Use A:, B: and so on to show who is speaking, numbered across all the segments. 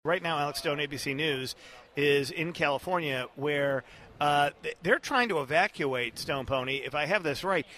A: Right now, Alex Stone, ABC News, is in California where they're trying to evacuate Stone Pony, if I have this right,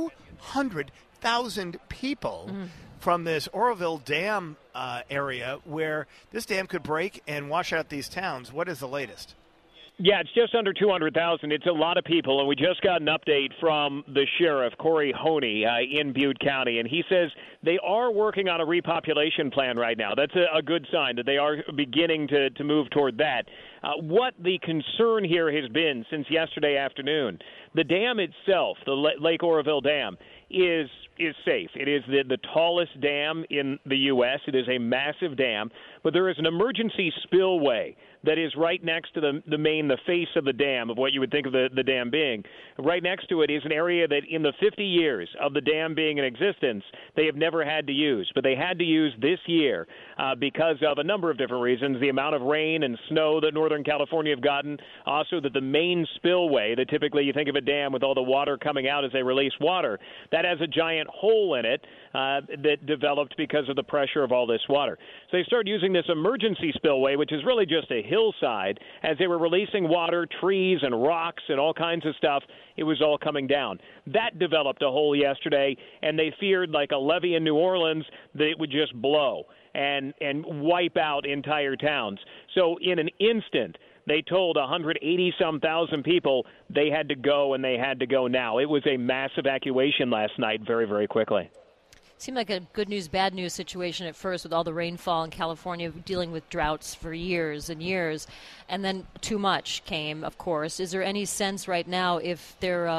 A: 200,000 people from this Oroville Dam area where this dam could break and wash out these towns. What is the latest?
B: Yeah, it's just under 200,000. It's a lot of people, and we just got an update from the sheriff, Corey Honey, in Butte County, and he says they are working on a repopulation plan right now. That's a good sign that they are beginning to move toward that. What the concern here has been since yesterday afternoon, the dam itself, the Lake Oroville Dam, is safe. It is the tallest dam in the U.S. It is a massive dam, but there is an emergency spillway that is right next to the face of the dam, of what you would think of the dam being. Right next to it is an area that in the 50 years of the dam being in existence, they have never had to use. But they had to use this year because of a number of different reasons. The amount of rain and snow that Northern California have gotten. Also that the main spillway, that typically you think of a dam with all the water coming out as they release water, that has a giant hole in it that developed because of the pressure of all this water. So they started using this emergency spillway, which is really just a hillside. As they were releasing water, trees and rocks and all kinds of stuff, it was all coming down. That developed a hole yesterday, and they feared, like a levee in New Orleans, that it would just blow and wipe out entire towns. So in an instant, they told 180-some thousand people they had to go, and they had to go now. It was a mass evacuation last night very, very quickly.
C: Seemed like a good news, bad news situation at first with all the rainfall in California, dealing with droughts for years and years, and then too much came, of course. Is there any sense right now if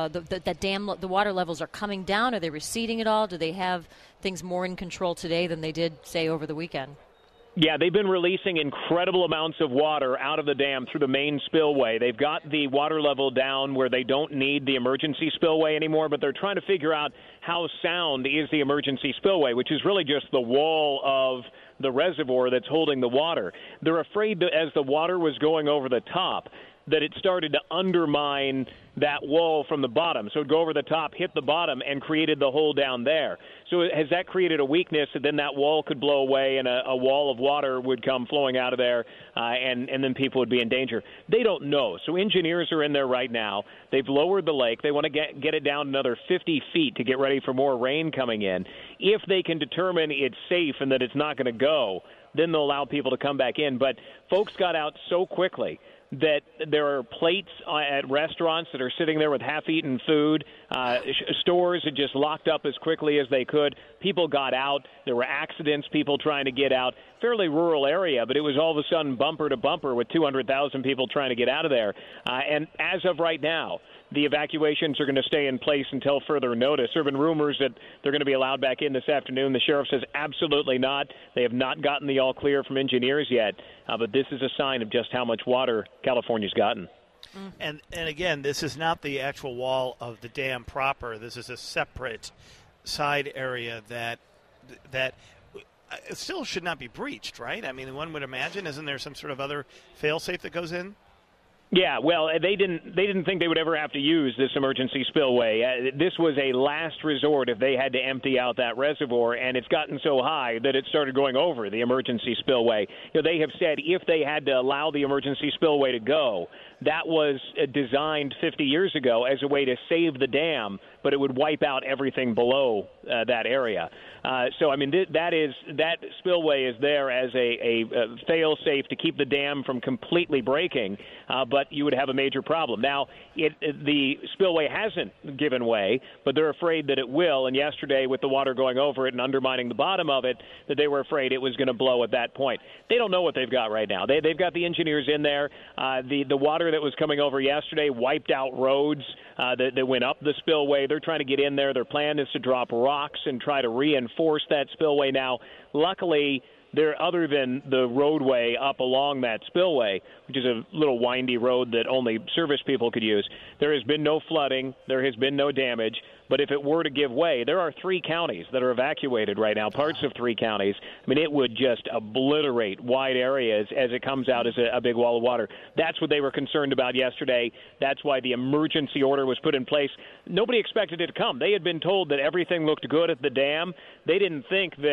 C: the water levels are coming down? Are they receding at all? Do they have things more in control today than they did, say, over the weekend?
B: Yeah, they've been releasing incredible amounts of water out of the dam through the main spillway. They've got the water level down where they don't need the emergency spillway anymore, but they're trying to figure out how sound is the emergency spillway, which is really just the wall of the reservoir that's holding the water. They're afraid that as the water was going over the top, that it started to undermine that wall from the bottom. So it'd go over the top, hit the bottom, and created the hole down there. So has that created a weakness that then that wall could blow away and a wall of water would come flowing out of there and then people would be in danger? They don't know. So engineers are in there right now. They've lowered the lake. They want to get it down another 50 feet to get ready for more rain coming in. If they can determine it's safe and that it's not going to go, then they'll allow people to come back in. But folks got out so quickly that there are plates at restaurants that are sitting there with half-eaten food. Stores had just locked up as quickly as they could. People got out. There were accidents, people trying to get out. Fairly rural area, but it was all of a sudden bumper to bumper with 200,000 people trying to get out of there. And as of right now, the evacuations are going to stay in place until further notice. There have been rumors that they're going to be allowed back in this afternoon. The sheriff says absolutely not. They have not gotten the all clear from engineers yet, but this is a sign of just how much water California's gotten.
A: And again, this is not the actual wall of the dam proper. This is a separate side area that it still should not be breached, right? I mean, one would imagine, isn't there some sort of other fail-safe that goes in?
B: Yeah, well, they didn't think they would ever have to use this emergency spillway. This was a last resort if they had to empty out that reservoir, and it's gotten so high that it started going over the emergency spillway. You know, they have said if they had to allow the emergency spillway to go, that was designed 50 years ago as a way to save the dam, but it would wipe out everything below that area. So, I mean, that spillway is there as a fail-safe to keep the dam from completely breaking, but you would have a major problem. Now, the spillway hasn't given way, but they're afraid that it will, and yesterday with the water going over it and undermining the bottom of it, that they were afraid it was going to blow at that point. They don't know what they've got right now. They've got the engineers in there. The water that was coming over yesterday wiped out roads that went up the spillway. They're trying to get in there. Their plan is to drop rocks and try to reinforce that spillway now. Luckily, other than the roadway up along that spillway, which is a little windy road that only service people could use, there has been no flooding. There has been no damage. But if it were to give way, there are 3 counties that are evacuated right now, parts of 3 counties. I mean, it would just obliterate wide areas as it comes out as a big wall of water. That's what they were concerned about yesterday. That's why the emergency order was put in place. Nobody expected it to come. They had been told that everything looked good at the dam. They didn't think that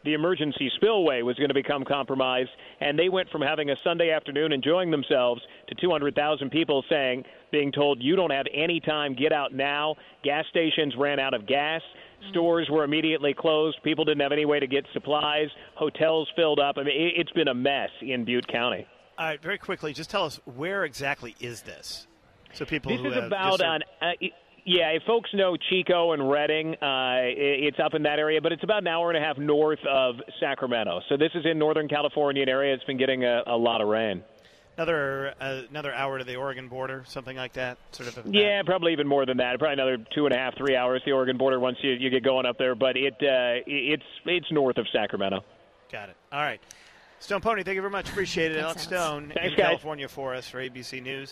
B: the emergency spillway was going to become compromised, and they went from having a Sunday afternoon enjoying themselves to 200,000 people being told, you don't have any time, get out now. Gas stations ran out of gas. Stores were immediately closed. People didn't have any way to get supplies. Hotels filled up. I mean, it's been a mess in Butte County.
A: All right, very quickly, just tell us, where exactly is this? So people
B: this is about if folks know Chico and Redding, it's up in that area, but it's about an hour and a half north of Sacramento. So this is in Northern California, an area that's been getting a lot of rain.
A: Another hour to the Oregon border, something like that, sort of.
B: Yeah, probably even more than that. Probably another 2.5, 3 hours to the Oregon border once you get going up there. But it's north of Sacramento.
A: Got it. All right, Stone Pony, thank you very much. Appreciate it. Alex Stone
B: Thanks,
A: in
B: guys.
A: California for us for ABC News.